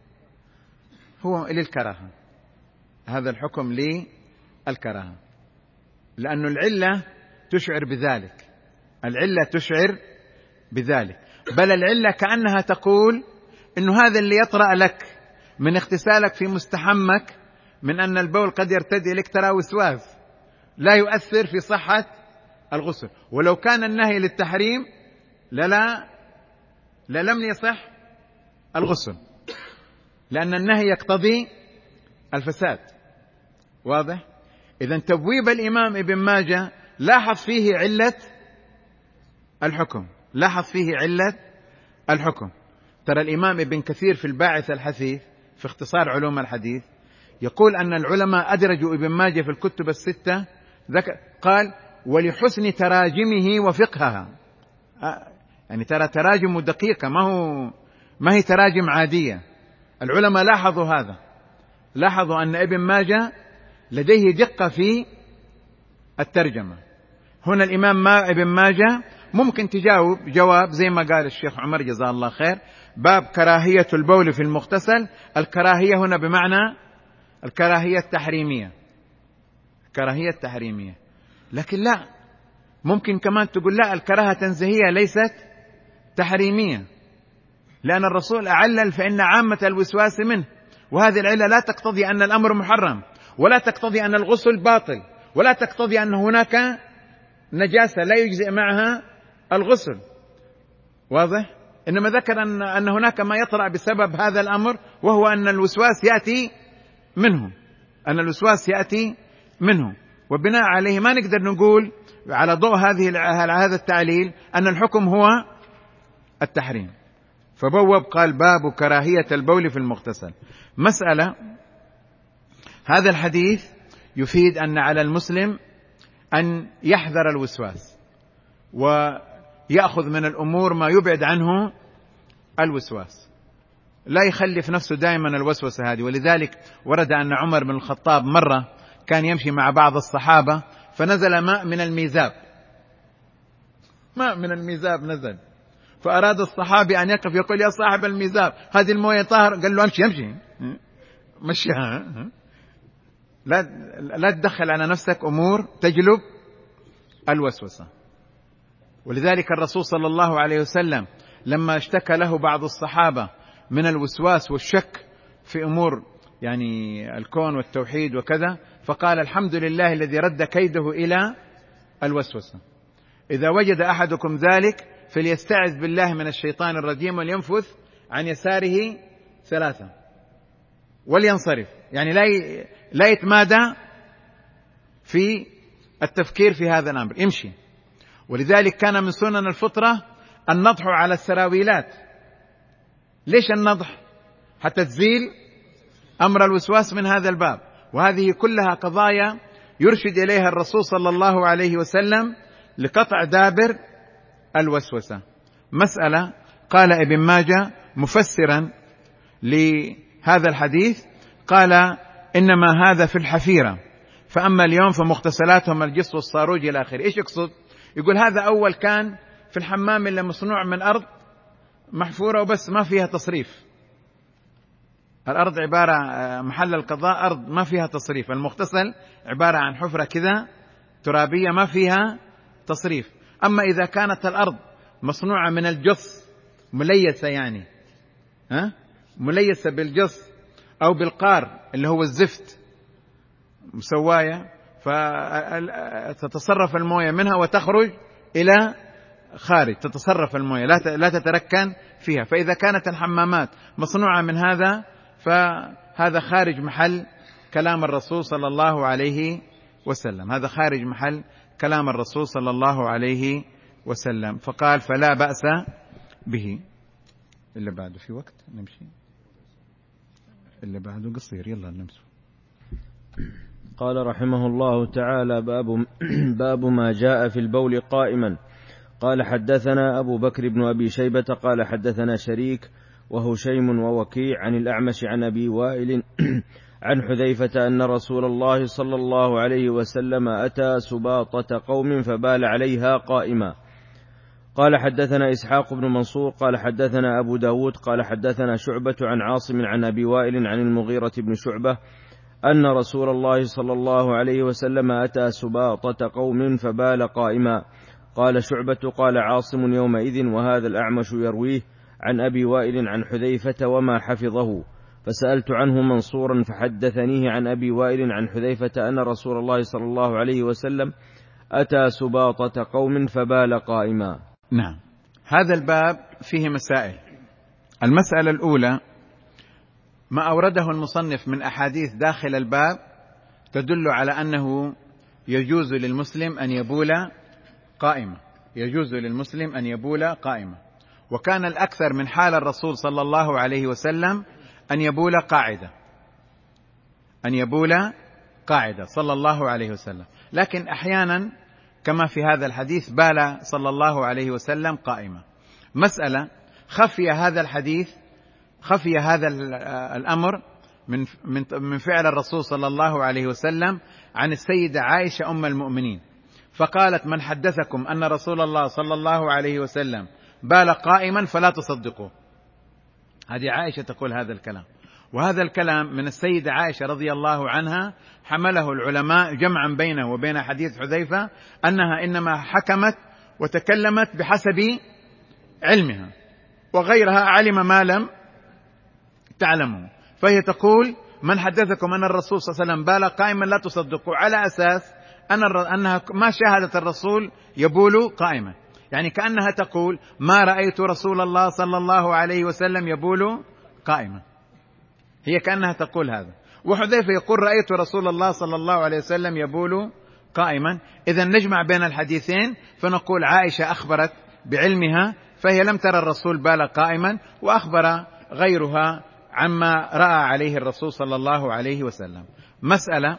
هو للكراهة، هذا الحكم للكراهة، لأن العلة تشعر بذلك، العلة تشعر بذلك، بل العلة كأنها تقول إنه هذا اللي يطرأ لك من اغتسالك في مستحمك من أن البول قد يرتدي لك ترى وسواس لا يؤثر في صحة الغسل، ولو كان النهي للتحريم للا للم يصح الغسل، لأن النهي يقتضي الفساد. واضح؟ إذن تبويب الإمام ابن ماجه لاحظ فيه علة الحكم، لاحظ فيه علة الحكم. ترى الإمام ابن كثير في الباعث الحثيث في اختصار علوم الحديث يقول أن العلماء أدرجوا ابن ماجه في الكتب الستة، ذكر قال ولحسن تراجمه وفقهها، يعني ترى تراجم دقيقة، ما هو ما هي تراجم عادية. العلماء لاحظوا هذا، لاحظوا أن ابن ماجه لديه دقة في الترجمة. هنا الإمام ما ابن ماجه ممكن تجاوب جواب زي ما قال الشيخ عمر جزاه الله خير، باب كراهية البول في المغتسل. الكراهية هنا بمعنى الكراهية التحريمية، الكراهية التحريمية. لكن لا، ممكن كمان تقول لا، الكراهة تنزيهية ليست تحريمية، لأن الرسول أعلل فإن عامة الوسواس منه، وهذه العلة لا تقتضي أن الأمر محرم، ولا تقتضي أن الغسل باطل، ولا تقتضي أن هناك نجاسة لا يجزئ معها الغسل. واضح؟ إنما ذكر أن أن هناك ما يطرأ بسبب هذا الأمر، وهو أن الوسواس يأتي منه، أن الوسواس يأتي منه، وبناء عليه ما نقدر نقول على ضوء هذه هذا التعليل أن الحكم هو التحريم. فبوب قال باب كراهية البول في المغتسل. مسألة، هذا الحديث يفيد أن على المسلم أن يحذر الوسواس ويأخذ من الأمور ما يبعد عنه الوسواس، لا يخلف نفسه دائما الوسوسة هذه. ولذلك ورد أن عمر بن الخطاب مرة كان يمشي مع بعض الصحابة فنزل ماء من الميزاب، ماء من الميزاب نزل، فأراد الصحابي أن يقف يقول يا صاحب الميزاب هذه الموية طاهر، قال له امشي امشي مشيها، لا لا تدخل على نفسك أمور تجلب الوسوسة. ولذلك الرسول صلى الله عليه وسلم لما اشتكى له بعض الصحابة من الوسواس والشك في أمور يعني الكون والتوحيد وكذا، فقال الحمد لله الذي رد كيده إلى الوسوسة. إذا وجد أحدكم ذلك فليستعذ بالله من الشيطان الرجيم ولينفث عن يساره ثلاثة ولينصرف، يعني لا لا يتمادى في التفكير في هذا الأمر، يمشي. ولذلك كان من سنن الفطرة النضح على السراويلات. ليش النضح؟ حتى تزيل أمر الوسواس من هذا الباب. وهذه كلها قضايا يرشد إليها الرسول صلى الله عليه وسلم لقطع دابر الوسوسة. مسألة، قال ابن ماجه مفسرا لهذا الحديث قال إنما هذا في الحفيرة، فأما اليوم فمغتسلاتهم الجص والصاروج إلى آخره. إيش يقصد؟ يقول هذا أول كان في الحمام اللي مصنوع من أرض محفورة وبس ما فيها تصريف، الأرض عبارة محل القضاء أرض ما فيها تصريف، المغتسل عبارة عن حفرة كذا ترابية ما فيها تصريف. أما إذا كانت الأرض مصنوعة من الجص مليسة، يعني ها مليسة بالجص أو بالقار اللي هو الزفت مسواية، فتتصرف الموية منها وتخرج إلى خارج، تتصرف الموية لا تتركن فيها. فإذا كانت الحمامات مصنوعة من هذا فهذا خارج محل كلام الرسول صلى الله عليه وسلم، هذا خارج محل كلام الرسول صلى الله عليه وسلم. فقال فلا بأس به. اللي بعده في وقت نمشي، اللي بعده قصير يلا نمشي. قال رحمه الله تعالى باب, باب ما جاء في البول قائما. قال حدثنا أبو بكر بن أبي شيبة قال حدثنا شريك وهشيم ووكيع عن الأعمش عن أبي وائل عن حذيفة أن رسول الله صلى الله عليه وسلم أتى سباطة قوم فبال عليها قائما. قال حدثنا إسحاق بن منصور قال حدثنا أبو داود قال حدثنا شعبة عن عاصم عن أبي وائل عن المغيرة بن شعبة أن رسول الله صلى الله عليه وسلم أتى سباطة قوم فبال قائما. قال شعبة قال عاصم يومئذ وهذا الأعمش يرويه عن أبي وائل عن حذيفة وما حفظه، فسألت عنه منصورا فحدثنيه عن أبي وائل عن حذيفة أن رسول الله صلى الله عليه وسلم أتى سباطة قوم فبال قائما. نعم، هذا الباب فيه مسائل. المسألة الأولى ما أورده المصنف من أحاديث داخل الباب تدل على أنه يجوز للمسلم أن يبول قائمة، يجوز للمسلم أن يبول قائمة. وكان الأكثر من حال الرسول صلى الله عليه وسلم أن يبول قاعدة، أن يبول قاعدة صلى الله عليه وسلم، لكن أحيانا كما في هذا الحديث بال صلى الله عليه وسلم قائمة. مسألة، خفي هذا الحديث، خفي هذا الأمر من من فعل الرسول صلى الله عليه وسلم عن السيدة عائشة أم المؤمنين، فقالت من حدثكم أن رسول الله صلى الله عليه وسلم بال قائما فلا تصدقوا. هذه عائشة تقول هذا الكلام، وهذا الكلام من السيدة عائشة رضي الله عنها حمله العلماء جمعا بينه وبين حديث حذيفة أنها إنما حكمت وتكلمت بحسب علمها، وغيرها علم ما لم تعلمه. فهي تقول من حدثكم أن الرسول صلى الله عليه وسلم بال قائما لا تصدقوا، على أساس أن أنها ما شاهدت الرسول يبول قائما، يعني كأنها تقول ما رأيت رسول الله صلى الله عليه وسلم يبول قائما، هي كأنها تقول هذا. وحذيفة يقول رأيت رسول الله صلى الله عليه وسلم يبول قائما. إذن نجمع بين الحديثين فنقول عائشة أخبرت بعلمها فهي لم ترى الرسول بال قائما، وأخبر غيرها عما رأى عليه الرسول صلى الله عليه وسلم. مسألة: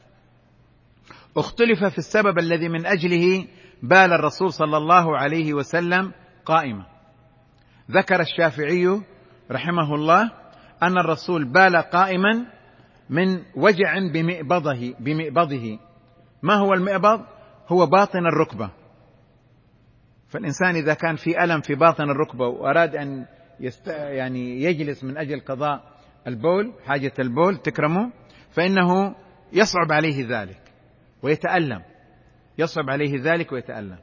اختلف في السبب الذي من أجله بال الرسول صلى الله عليه وسلم قائما. ذكر الشافعي رحمه الله أن الرسول بال قائما من وجع بمئبضه بمئبضه. ما هو المئبض؟ هو باطن الركبة. فالإنسان إذا كان في ألم في باطن الركبة وأراد أن يست... يعني يجلس من أجل قضاء البول، حاجة البول تكرمه، فإنه يصعب عليه ذلك ويتألم، يصعب عليه ذلك ويتألم.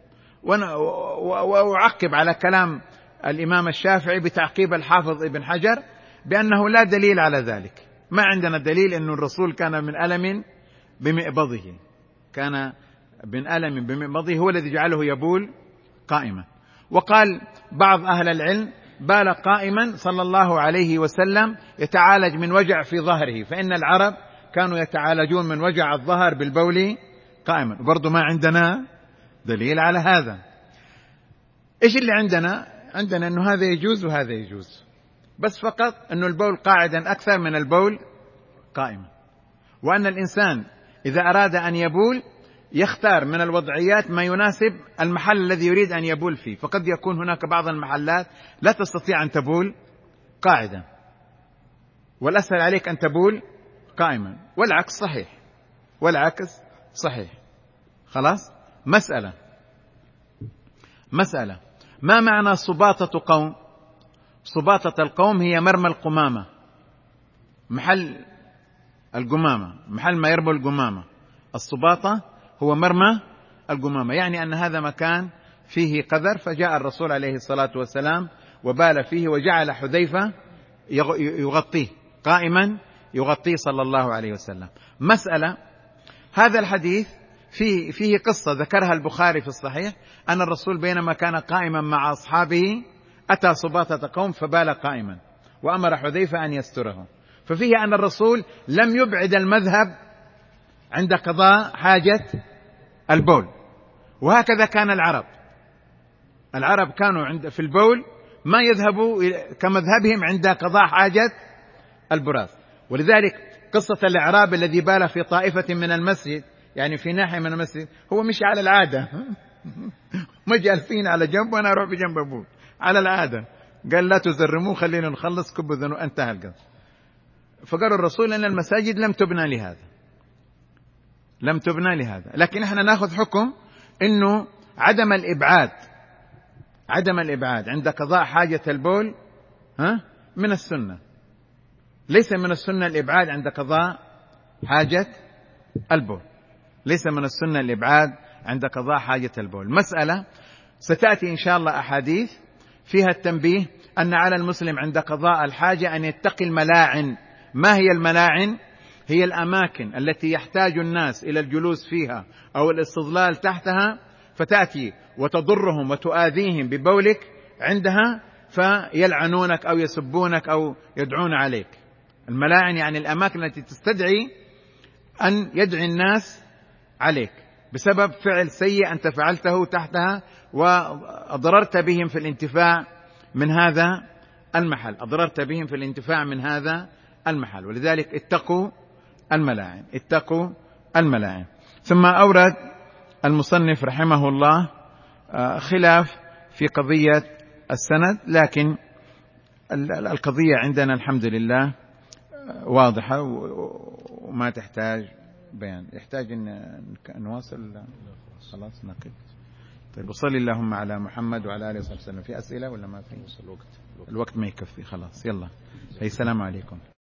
وأعقب على كلام الإمام الشافعي بتعقيب الحافظ ابن حجر بأنه لا دليل على ذلك. ما عندنا دليل أن الرسول كان من ألم بمئبضه، كان من ألم بمئبضه هو الذي جعله يبول قائما. وقال بعض أهل العلم: بال قائما صلى الله عليه وسلم يتعالج من وجع في ظهره، فإن العرب كانوا يتعالجون من وجع الظهر بالبول قائما. وبرضو ما عندنا دليل على هذا. إيش اللي عندنا؟ عندنا أنه هذا يجوز وهذا يجوز، بس فقط أنه البول قاعدا أكثر من البول قائما، وأن الإنسان إذا أراد أن يبول يختار من الوضعيات ما يناسب المحل الذي يريد أن يبول فيه. فقد يكون هناك بعض المحلات لا تستطيع أن تبول قاعدا، والأسهل عليك أن تبول قائما، والعكس صحيح، والعكس صحيح. خلاص. مسألة مسألة ما معنى صباطة قوم؟ صباطة القوم هي مرمى القمامة، محل القمامة، محل ما يرمى القمامة. الصباطة هو مرمى القمامة، يعني أن هذا مكان فيه قذر، فجاء الرسول عليه الصلاة والسلام وبال فيه، وجعل حذيفة يغطيه قائما، يغطيه صلى الله عليه وسلم. مسألة: هذا الحديث فيه, فيه قصة ذكرها البخاري في الصحيح، أن الرسول بينما كان قائما مع أصحابه أتى صباطة قوم فبال قائما، وأمر حذيفة أن يستره. ففيه أن الرسول لم يبعد المذهب عند قضاء حاجة البول، وهكذا كان العرب. العرب كانوا عند في البول ما يذهبوا كمذهبهم عند قضاء حاجة البراز. ولذلك قصة الإعراب الذي بال في طائفة من المسجد، يعني في ناحية من المسجد، هو مش على العادة، ما جالسين على جنب وأنا أروح بجنب أبول على العادة. قال: لا تزرموه، خلينا نخلص كب ذنو، انتهى القصة. فقال الرسول أن المساجد لم تبنى لهذا، لم تبنى لهذا. لكن احنا ناخذ حكم انه عدم الابعاد، عدم الابعاد عند قضاء حاجة البول ها من السنة. ليس من السنة الابعاد عند قضاء حاجة البول، ليس من السنة الابعاد عند قضاء حاجة البول. مسألة ستأتي إن شاء الله أحاديث فيها التنبيه أن على المسلم عند قضاء الحاجة أن يتقي الملاعن. ما هي الملاعن؟ هي الأماكن التي يحتاج الناس إلى الجلوس فيها أو الاستظلال تحتها، فتأتي وتضرهم وتؤذيهم ببولك عندها، فيلعنونك أو يسبونك أو يدعون عليك. الملاعن يعني الأماكن التي تستدعي أن يدعي الناس عليك بسبب فعل سيء أنت فعلته تحتها، وأضررت بهم في الانتفاع من هذا المحل، أضررت بهم في الانتفاع من هذا المحل. ولذلك اتقوا الملاعن، اتقوا الملاعن. ثم أورد المصنف رحمه الله خلاف في قضية السند، لكن القضية عندنا الحمد لله واضحة وما تحتاج بيان. يحتاج أن نواصل؟ خلاص نقف. طيب، وصلي اللهم على محمد وعلى آله وصحبه وسلم. في أسئلة ولا ما في؟ الوقت الوقت ما يكفي. خلاص يلا. السلام عليكم.